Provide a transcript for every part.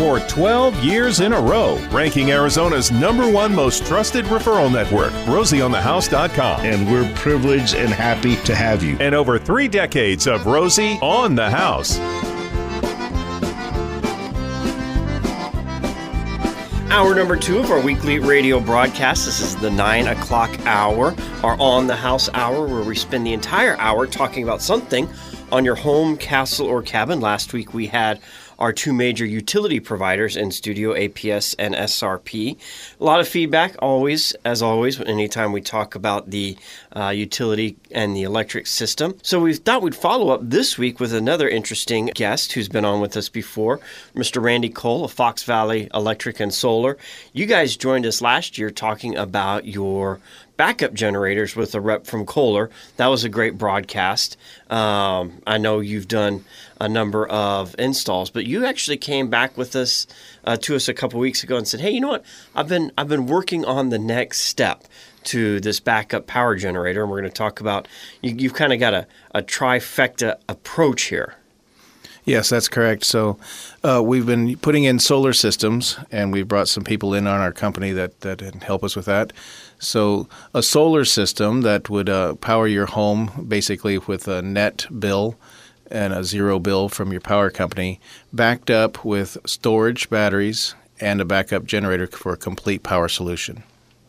for 12 years in a row, ranking Arizona's #1 most trusted referral network, RosieOnTheHouse.com. And we're privileged and happy to have you. And over 3 decades of Rosie on the House. Hour number 2 of our weekly radio broadcast. This is the 9 o'clock hour, our On the House hour, where we spend the entire hour talking about something on your home, castle, or cabin. Last week we had our 2 major utility providers in studio, APS and SRP. A lot of feedback, as always, anytime we talk about the utility and the electric system. So we thought we'd follow up this week with another interesting guest who's been on with us before, Mr. Randy Cole of Fox Valley Electric and Solar. You guys joined us last year talking about your backup generators with a rep from Kohler. That was a great broadcast. I know you've done a number of installs, but you actually came back with us to us a couple weeks ago and said, "Hey, you know what? I've been working on the next step to this backup power generator, and we're going to talk about you've kind of got a trifecta approach here." Yes, that's correct. So we've been putting in solar systems, and we've brought some people in on our company that help us with that. So a solar system that would power your home basically with a net bill and a zero bill from your power company, backed up with storage batteries and a backup generator for a complete power solution.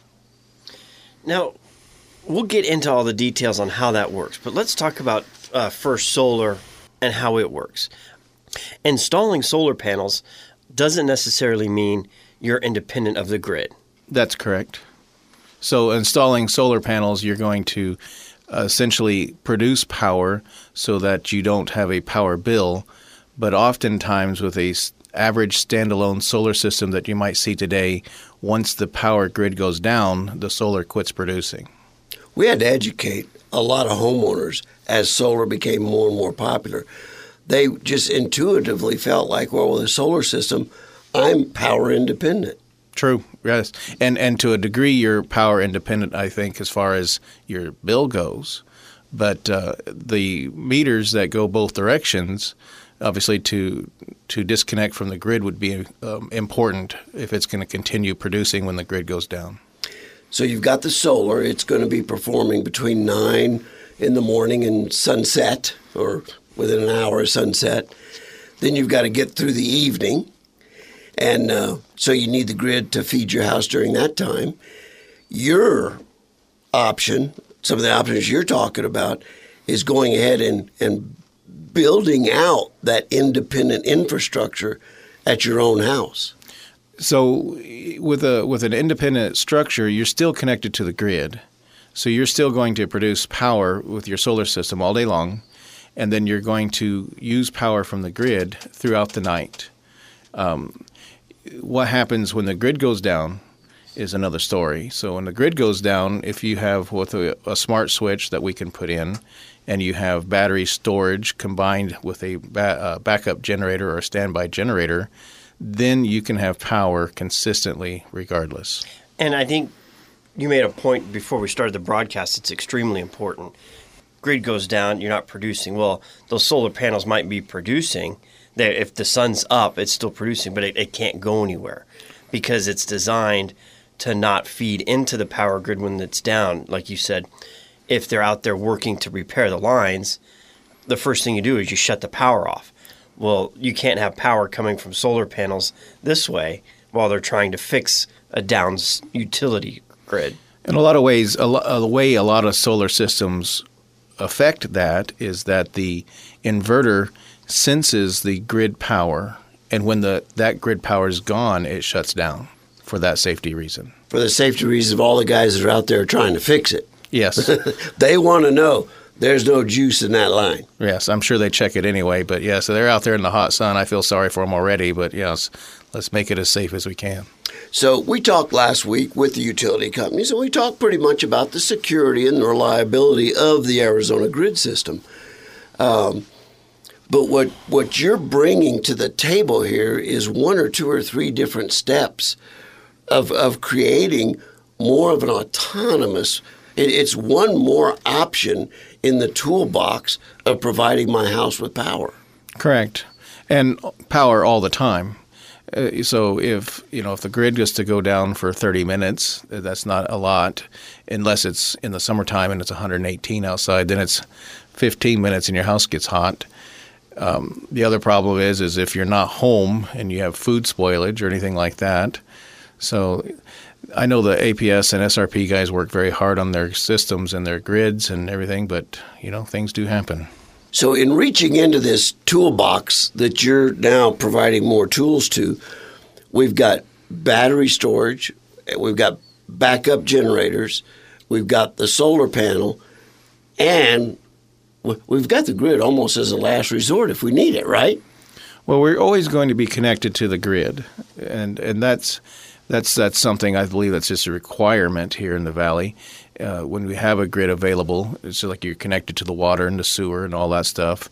Now, we'll get into all the details on how that works, but let's talk about first solar and how it works. Installing solar panels doesn't necessarily mean you're independent of the grid. That's correct. So installing solar panels, you're going to essentially produce power so that you don't have a power bill, but oftentimes with a average standalone solar system that you might see today, once the power grid goes down, the solar quits producing. We had to educate a lot of homeowners as solar became more and more popular. They just intuitively felt like, well, with a solar system, I'm power independent. True, yes. And to a degree, you're power independent, I think, as far as your bill goes. But the meters that go both directions, obviously to disconnect from the grid would be important if it's going to continue producing when the grid goes down. So you've got the solar. It's going to be performing between 9 in the morning and sunset, or within an hour of sunset. Then you've got to get through the evening. And so you need the grid to feed your house during that time. Your option, some of the options you're talking about, is going ahead and building out that independent infrastructure at your own house. So with an independent structure, you're still connected to the grid. So you're still going to produce power with your solar system all day long, and then you're going to use power from the grid throughout the night. What happens when the grid goes down is another story. So when the grid goes down, if you have with a smart switch that we can put in, and you have battery storage combined with a backup generator or a standby generator, then you can have power consistently regardless. And I think you made a point before we started the broadcast that's extremely important. Grid goes down, you're not producing. Well, those solar panels might be producing. If the sun's up, it's still producing, but it can't go anywhere because it's designed to not feed into the power grid when it's down. Like you said, if they're out there working to repair the lines, the first thing you do is you shut the power off. Well, you can't have power coming from solar panels this way while they're trying to fix a down utility grid. In a lot of ways, the way a lot of solar systems affect that is that the inverter senses the grid power, and when that grid power is gone, it shuts down for that safety reason. For the safety reason of all the guys that are out there trying to fix it. Yes. They want to know there's no juice in that line. Yes, I'm sure they check it anyway, but yeah, so they're out there in the hot sun. I feel sorry for them already, but yes, let's make it as safe as we can. So we talked last week with the utility companies, and we talked pretty much about the security and the reliability of the Arizona grid system. But what you're bringing to the table here is 1 or 2 or 3 different steps of creating more of an autonomous. It's one more option in the toolbox of providing my house with power. Correct. And power all the time. So if the grid gets to go down for 30 minutes, that's not a lot, unless it's in the summertime and it's 118 outside. Then it's 15 minutes and your house gets hot. The other problem is if you're not home and you have food spoilage or anything like that. So I know the APS and SRP guys work very hard on their systems and their grids and everything, but things do happen. So in reaching into this toolbox that you're now providing more tools to, we've got battery storage, we've got backup generators, we've got the solar panel, and we've got the grid almost as a last resort if we need it, right? Well, we're always going to be connected to the grid, and that's something I believe that's just a requirement here in the Valley. When we have a grid available, it's like you're connected to the water and the sewer and all that stuff.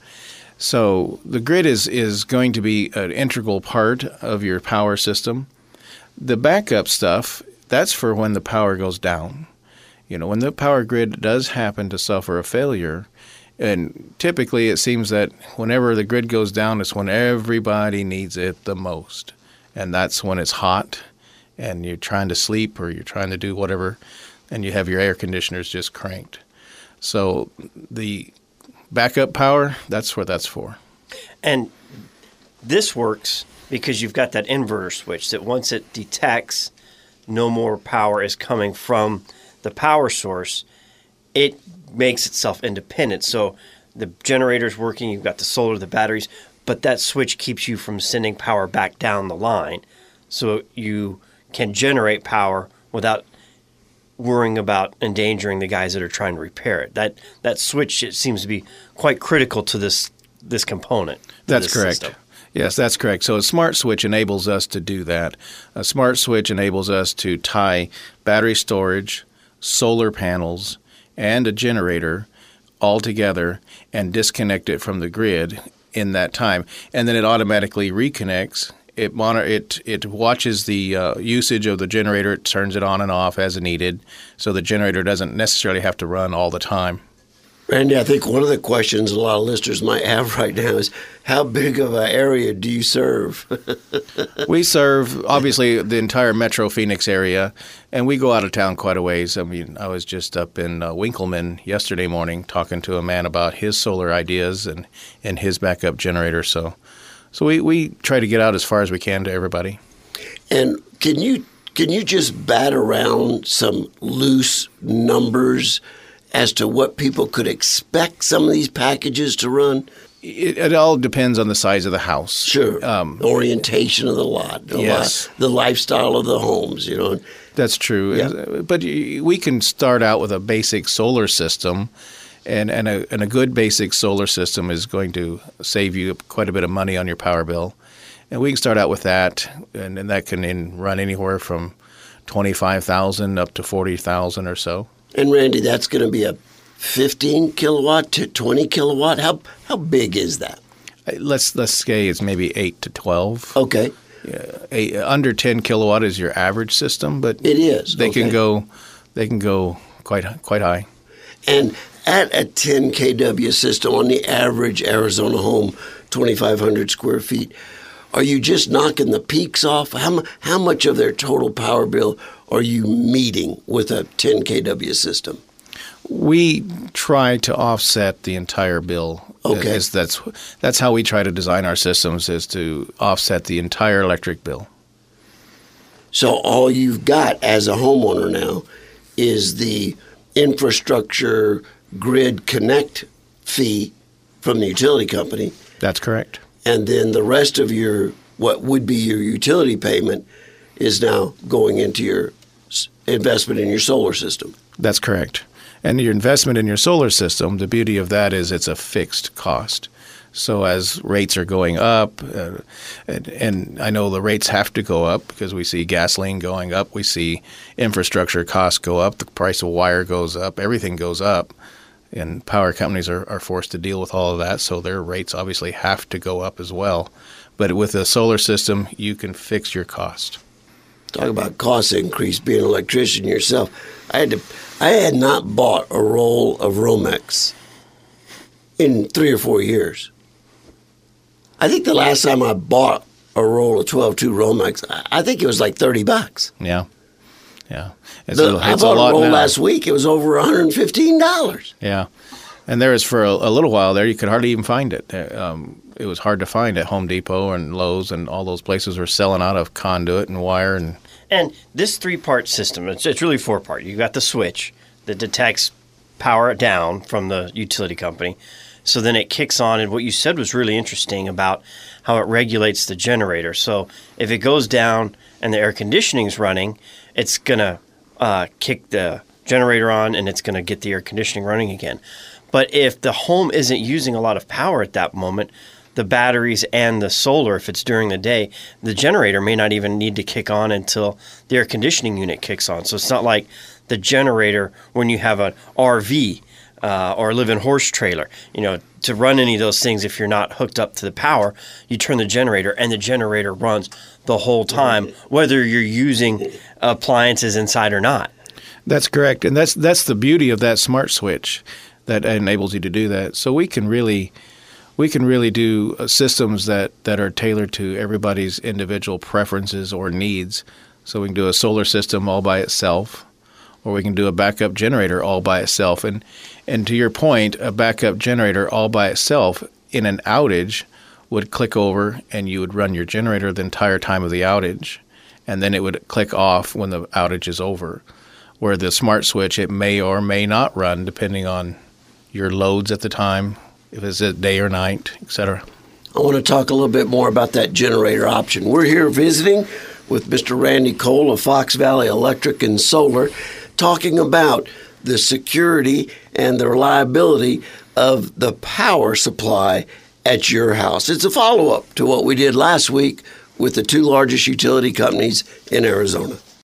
So the grid is going to be an integral part of your power system. The backup stuff, that's for when the power goes down. When the power grid does happen to suffer a failure, and typically it seems that whenever the grid goes down, it's when everybody needs it the most. And that's when it's hot and you're trying to sleep or you're trying to do whatever, and you have your air conditioners just cranked. So the backup power, that's what that's for. And this works because you've got that inverter switch that once it detects no more power is coming from the power source, it makes itself independent. So the generator's working, you've got the solar, the batteries, but that switch keeps you from sending power back down the line. So you can generate power without worrying about endangering the guys that are trying to repair it. That switch, it seems to be quite critical to this component. That's correct. System. Yes, that's correct. So a smart switch enables us to do that. A smart switch enables us to tie battery storage, solar panels, and a generator all together and disconnect it from the grid in that time. And then it automatically reconnects. It watches the usage of the generator. It turns it on and off as needed, so the generator doesn't necessarily have to run all the time. Randy, I think one of the questions a lot of listeners might have right now is, how big of an area do you serve? We serve, obviously, the entire Metro Phoenix area, and we go out of town quite a ways. I mean, I was just up in Winkleman yesterday morning talking to a man about his solar ideas and his backup generator. So we try to get out as far as we can to everybody. And can you just bat around some loose numbers as to what people could expect some of these packages to run? It all depends on the size of the house. Sure. Orientation of the lot. Yes. The lifestyle of the homes, That's true. Yeah. But we can start out with a basic solar system, and a good basic solar system is going to save you quite a bit of money on your power bill. And we can start out with that, and that can run anywhere from $25,000 up to $40,000 or so. And Randy, that's going to be a 15 kilowatt to 20 kilowatt. How big is that? Let's say it's maybe 8 to 12. Okay. Under 10 kilowatt is your average system, but it is. They can go quite high. And at a 10 kW system on the average Arizona home, 2,500 square feet, are you just knocking the peaks off? How much of their total power bill are you meeting with a 10 kW system? We try to offset the entire bill. Okay. That's how we try to design our systems, is to offset the entire electric bill. So all you've got as a homeowner now is the infrastructure grid connect fee from the utility company. That's correct. And then the rest of what would be your utility payment is now going into your investment in your solar system. That's correct. And your investment in your solar system, the beauty of that is it's a fixed cost. So as rates are going up, and I know the rates have to go up because we see gasoline going up, we see infrastructure costs go up, the price of wire goes up, everything goes up. And power companies are forced to deal with all of that, so their rates obviously have to go up as well. But with a solar system, you can fix your cost. Talk about cost increase, being an electrician yourself. I had not bought a roll of Romex in 3 or 4 years. I think the last time I bought a roll of 12-2 Romex. I think it was like $30. Yeah. It's I bought a roll last week. It was over $115. Yeah. And there is for a little while there, you could hardly even find it. It was hard to find at Home Depot and Lowe's, and all those places were selling out of conduit and wire. And this 3-part system, it's really 4-part. You've got the switch that detects power down from the utility company. So then it kicks on, and what you said was really interesting about how it regulates the generator. So if it goes down and the air conditioning's running, it's going to kick the generator on, and it's going to get the air conditioning running again. But if the home isn't using a lot of power at that moment, the batteries and the solar, if it's during the day, the generator may not even need to kick on until the air conditioning unit kicks on. So it's not like the generator when you have an RV or a live-in horse trailer. To run any of those things, if you're not hooked up to the power, you turn the generator, and the generator runs the whole time, whether you're using appliances inside or not. That's correct, and that's the beauty of that smart switch that enables you to do that. So we can really do systems that are tailored to everybody's individual preferences or needs. So we can do a solar system all by itself, or we can do a backup generator all by itself. And to your point, a backup generator all by itself in an outage would click over, and you would run your generator the entire time of the outage, and then it would click off when the outage is over. Where the smart switch, it may or may not run depending on your loads at the time, if it's a day or night, etc. I want to talk a little bit more about that generator option. We're here visiting with Mr. Randy Cole of Fox Valley Electric and Solar, talking about the security and the reliability of the power supply at your house. It's a follow-up to what we did last week with the 2 largest utility companies in Arizona.